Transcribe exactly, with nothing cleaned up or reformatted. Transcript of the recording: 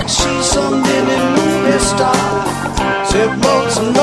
like she's some mini movie star. Said, Mozart,